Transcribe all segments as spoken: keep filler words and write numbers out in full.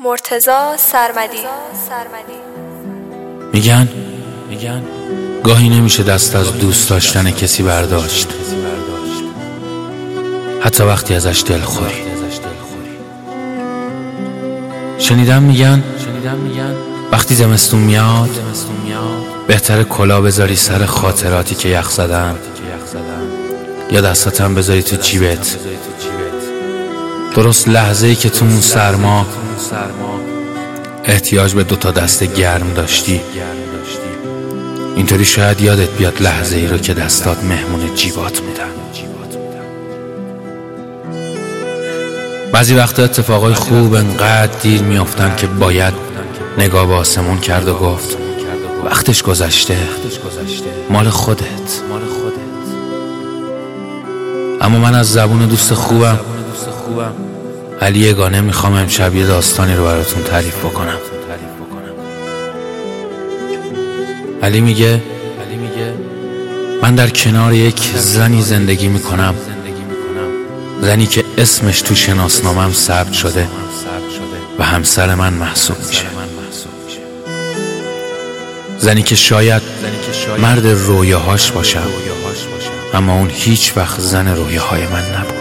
مرتضی سرمدی. میگن میگن گاهی نمیشه دست از دوست داشتن کسی برداشت، حتی وقتی ازش دلخوری. شنیدم میگن وقتی زمستون میاد بهتره کلاه بذاری سر خاطراتی که یخ زدن، یا دستاتم بذاری تو جیبت، درست لحظه‌ای که تو اون سرما احتیاج به دوتا دست گرم داشتی. اینطوری شاید یادت بیاد لحظه ای رو که دستات مهمون جیبات بودن. بعضی وقتا اتفاقای خوب انقدر دیر میافتن که باید نگاه به آسمون کرد و گفت وقتش گذشته، مال خودت. اما من از زبون دوست خوبم علی یگانه میخوام امشب یه داستانی رو براتون تعریف بکنم. علی میگه من در کنار یک زنی زندگی میکنم، زنی که اسمش تو شناسنامه‌ام ثبت شده و همسر من محسوب میشه، زنی که شاید مرد رویاهاش باشم اما اون هیچ وقت زن رویاهای من نبود،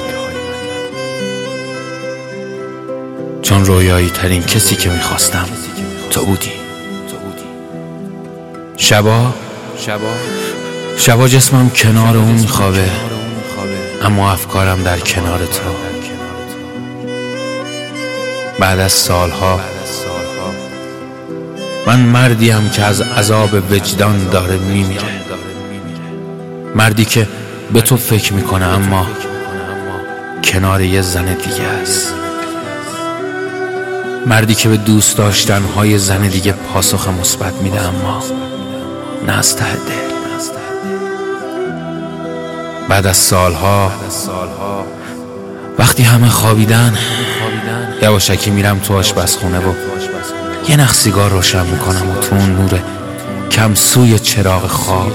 چون رویایی ترین کسی که میخواستم تو بودی. شبا شبا جسمم کنار اون میخوابه اما افکارم در کنار تو. بعد از سالها من مردیم که از عذاب وجدان داره میمیره، مردی که به تو فکر میکنه اما کنار یه زن دیگه است، مردی که به دوست داشتنهای زن دیگه پاسخ مثبت میده اما نه از ته دل. بعد از سالها وقتی همه خوابیدن یواشکی میرم تو آشپزخونه و یه نخ سیگار روشن میکنم و تو اون نور کم سوی چراغ خواب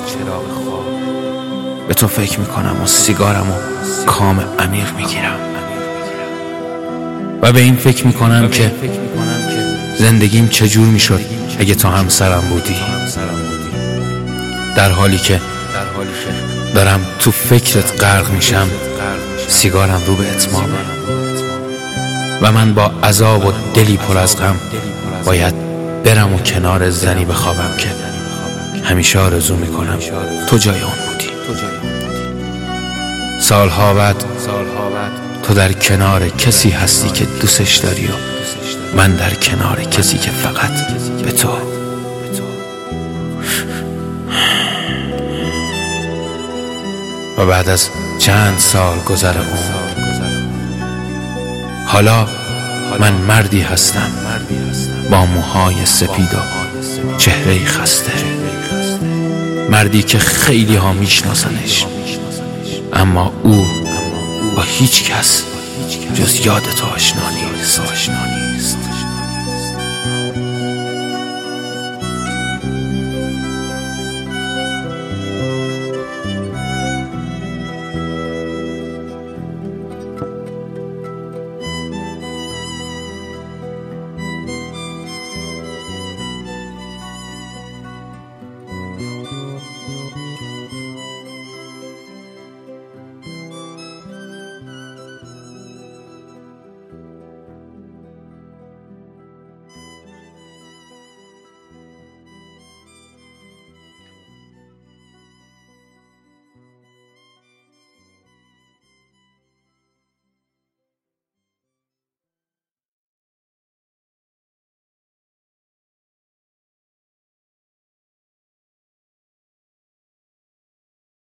به تو فکر میکنم و سیگارم و کام عمیق میگیرم و به این فکر میکنم که زندگیم چجور میشد اگه تو همسرم بودی، در حالی که دارم تو فکرت غرق میشم سیگارم رو به اتمامه و من با عذاب و دلی پر از غم باید برم و کنار زنی بخوابم که همیشه آرزو میکنم تو جای اون بودی. سالها بعد تو در کنار کسی هستی که دوستش داری و من در کنار کسی که فقط به تو. و بعد از چند سال گذر عمر حالا من مردی هستم با موهای سپید و چهره خسته، مردی که خیلی ها میشناسنش اما او با هیچ کس جز یاد تو آشنا نیست.